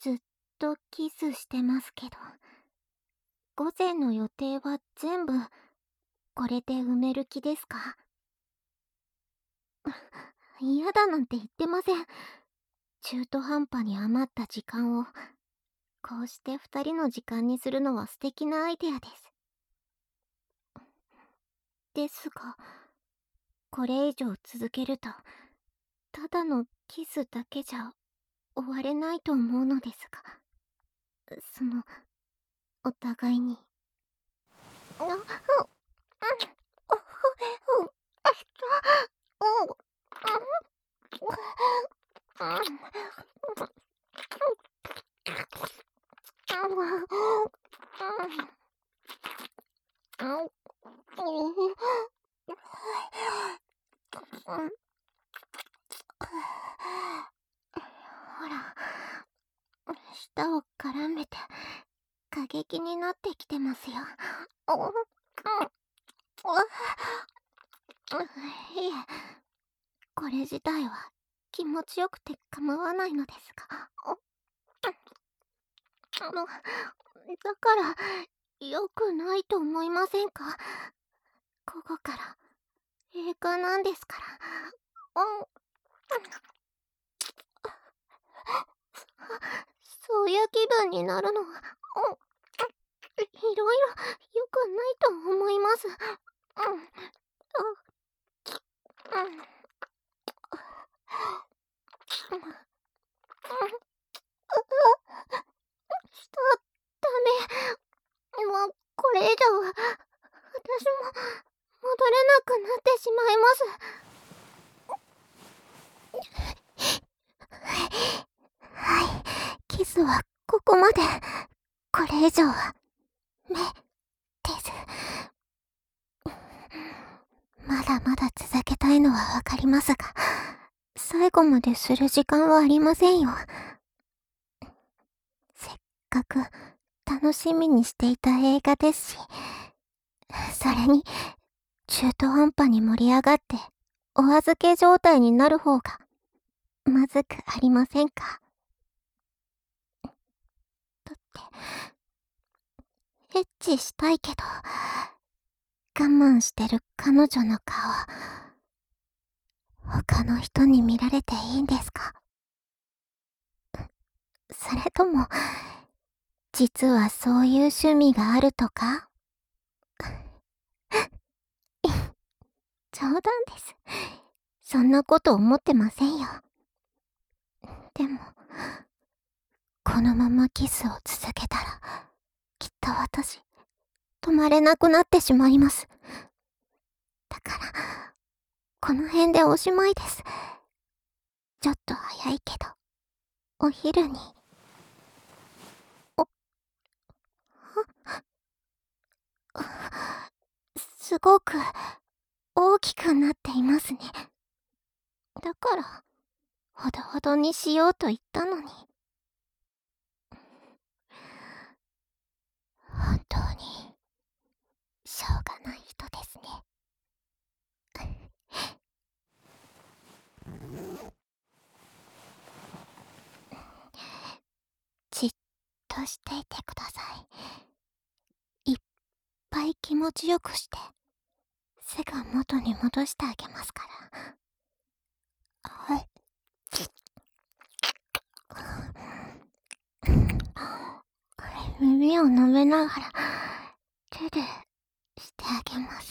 ずっとキスしてますけど、午前の予定は全部これで埋める気ですか？嫌だなんて言ってません。中途半端に余った時間をこうして二人の時間にするのは素敵なアイデアです。ですが、これ以上続けるとただのキスだけじゃ終われないと思うのですが、お互いに。あ、うん、うん、うん、ほら、舌を絡めて過激になってきてますよ。いえ、これ自体は気持ちよくて構わないのですが。だから、良くないと思いませんか？午後から映画なんですから。そういう気分になるのは、いろいろ良くないと思います。ダメ。もう、これ以上は、私も戻れなくなってしまいます。はい、キスはここまで。これ以上は、目、です。まだまだ続けたいのはわかりますが、最後までする時間はありませんよ。せっかく楽しみにしていた映画ですし、それに中途半端に盛り上がってお預け状態になる方がまずくありませんか？だってエッチしたいけど我慢してる彼女の顔、他の人に見られていいんですか？それとも実はそういう趣味があるとか？冗談です。そんなこと思ってませんよ。でも、このままキスを続けたら、きっと私、止まれなくなってしまいます。だから、この辺でおしまいです。ちょっと早いけど、お昼に。すごく大きくなっていますね。だから、ほどほどにしようと言ったのに。本当に、しょうがない人ですね。じっとしていてください。いっぱい気持ちよくして、すぐ元に戻してあげますから。はい。耳を舐めながら、手でしてあげます。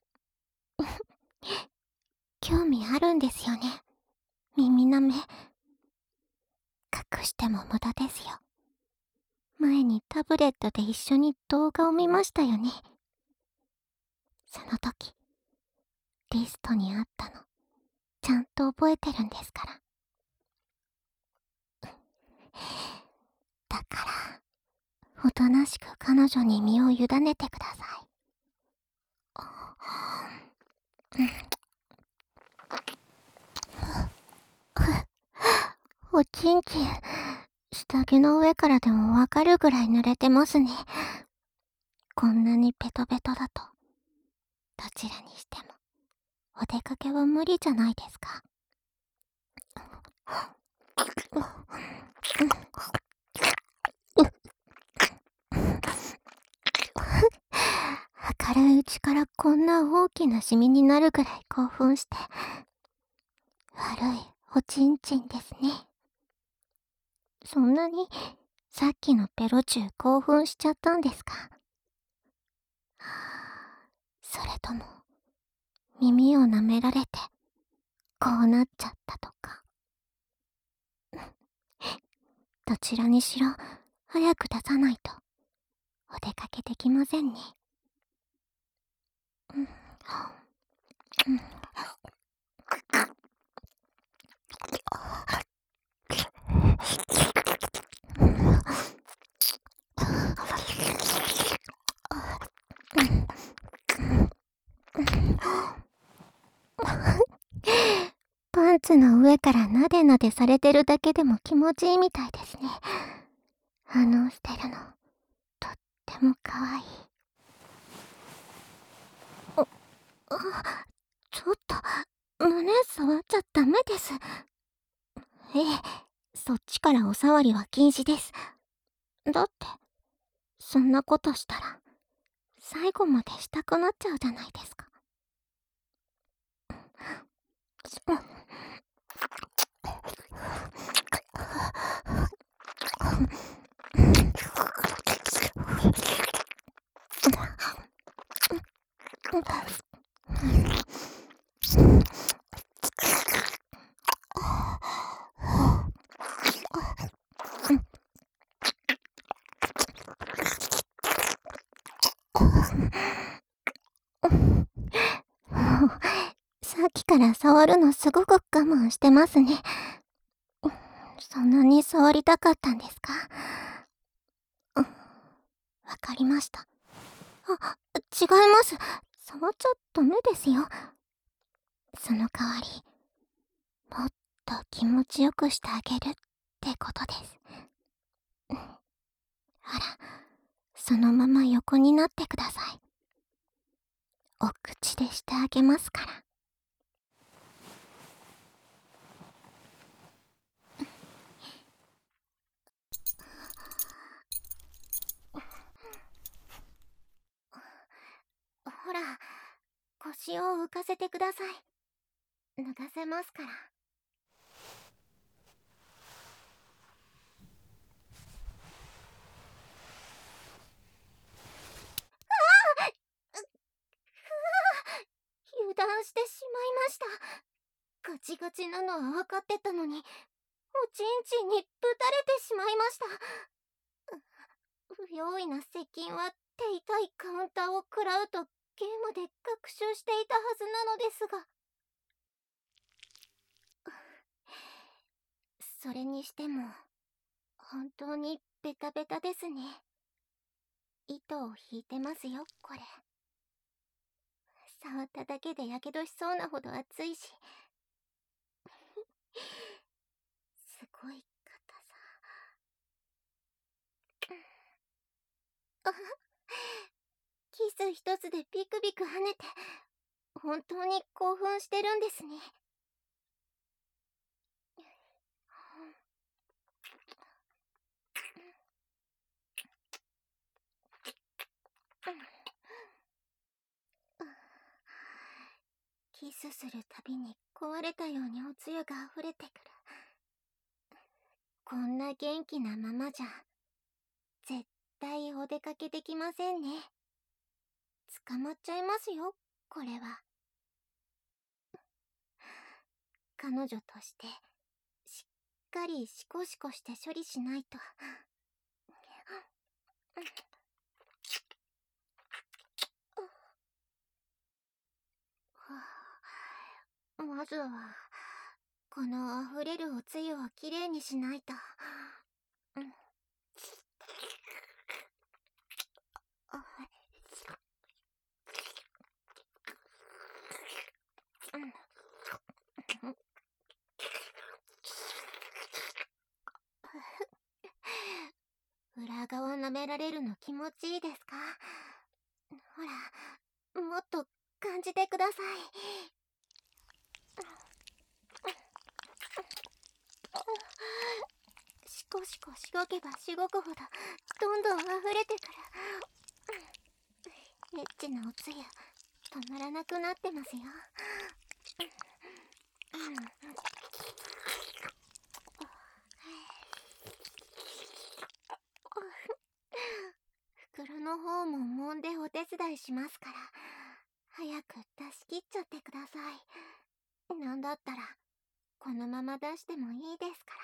興味あるんですよね、耳舐め。隠しても無駄ですよ。前にタブレットで一緒に動画を見ましたよね。その時、リストにあったの、ちゃんと覚えてるんですから。だから、おとなしく彼女に身を委ねてください。おちんちん、下着の上からでもわかるぐらい濡れてますね。こんなにペトペトだと、どちらにしても、お出かけは無理じゃないですか。 口からこんな大きなシミになるぐらい興奮して、悪いおちんちんですね。そんなにさっきのペロチュー興奮しちゃったんですか？それとも耳を舐められてこうなっちゃったとか。どちらにしろ早く出さないとお出かけできませんね。うんうんパンツの上からなでなでされてるだけでも気持ちいいみたいですね。反応してるの、とっても可愛い。ちょっと、胸触っちゃダメです。ええ、そっちからお触りは禁止です。だって、そんなことしたら、最後までしたくなっちゃうじゃないですか。もう、さっきから触るのすごく我慢してますね。そんなに触りたかったんですか？わかりました。違います。触っちゃダメですよ。その代わり、もっと気持ちよくしてあげるってことです。あら、そのまま横になってください。お口でしてあげますから。ほら、腰を浮かせてください。脱がせますから。油断してしまいました。ガチガチなのは分かってたのに、おちんちんにぶたれてしまいました。不用意な接近は手痛いカウンターを食らうとゲームで学習していたはずなのですが。それにしても、本当にベタベタですね。糸を引いてますよ、これ。触っただけでやけどしそうなほど熱いし。すごい硬さ。キス一つでビクビク跳ねて、本当に興奮してるんですね。キスするたびに壊れたようにおつゆが溢れてくる。こんな元気なままじゃ、絶対お出かけできませんね。捕まっちゃいますよ、これは。彼女として、しっかりシコシコして処理しないと。まずは、この溢れるおつゆをきれいにしないと。裏側舐められるの気持ちいいですか？ほら、もっと感じてください。シコシコしごけばしごくほどどんどん溢れてくる。エッチなおつゆ止まらなくなってますよ。袋の方も揉んでお手伝いしますから、早く出し切っちゃってください。なんだったらこのまま出してもいいですから。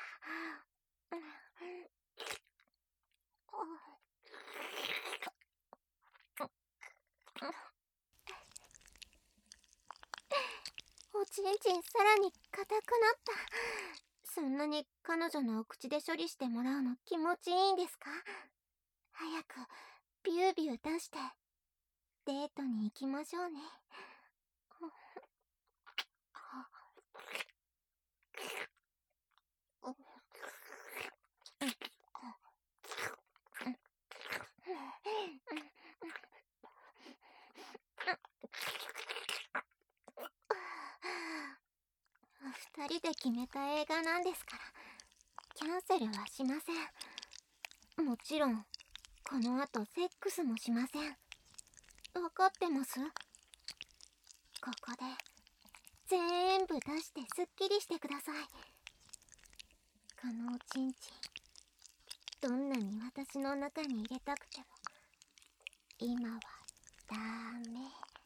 おちんちんさらに硬くなった。そんなに彼女のお口で処理してもらうの気持ちいいんですか？早くビュービュー出してデートに行きましょうね。二人で決めた映画なんですからキャンセルはしません。もちろんこの後セックスもしません。わかってます？ここで全部出してすっきりしてください。このおちんちんどんなに私の中に入れたくても今はダメ。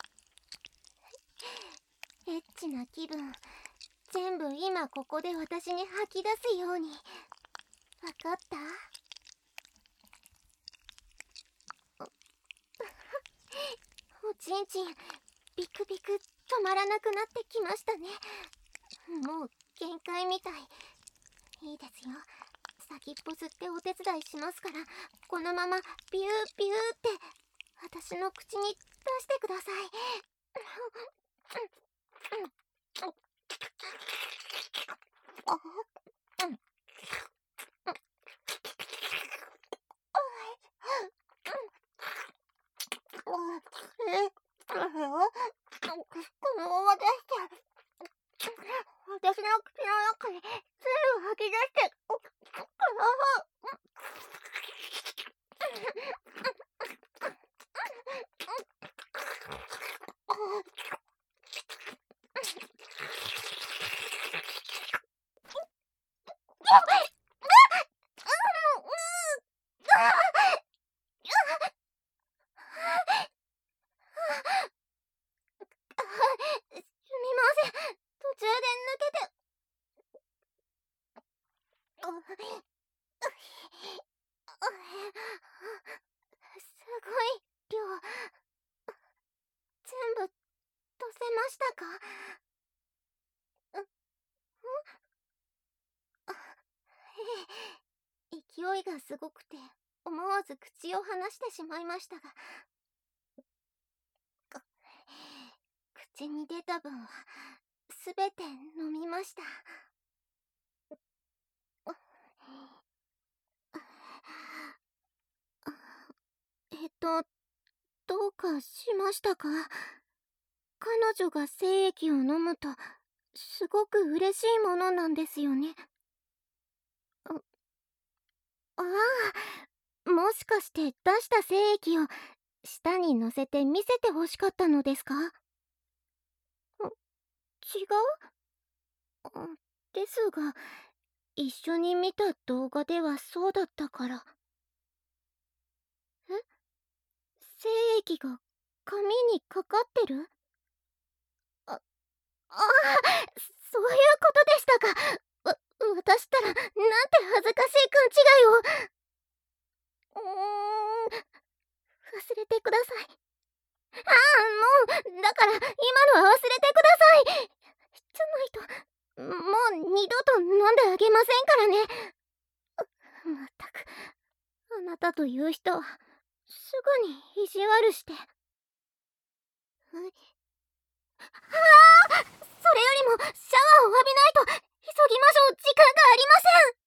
エッチな気分全部今ここで私に吐き出すように。わかった？おちんちんビクビク止まらなくなってきましたね。もう限界みたい。いいですよ。先っぽ吸ってお手伝いしますから、このままビュービューって私の口に出してください。このまま出して私の口の中に全部吐き出してすみません、途中で抜けて。すごい量、全部出せましたか？ええ、勢いがすごくて思わず口を離してしまいましたが、口に出た分はすべて飲みました。どうかしましたか？彼女が精液を飲むとすごく嬉しいものなんですよね。ああ、もしかして出した精液を舌に乗せて見せてほしかったのですか？違う？ですが、一緒に見た動画ではそうだったから。え？精液が髪にかかってる？あ、ああ、そういうことでしたか。私ったら、なんて恥ずかしい勘違いを。忘れてください。もう、だから、今のは忘れてください。じゃないと、もう二度と飲んであげませんからね。まったく、あなたという人は、すぐに意地悪して。それよりも、シャワーを浴びないと、急ぎましょう、時間がありません。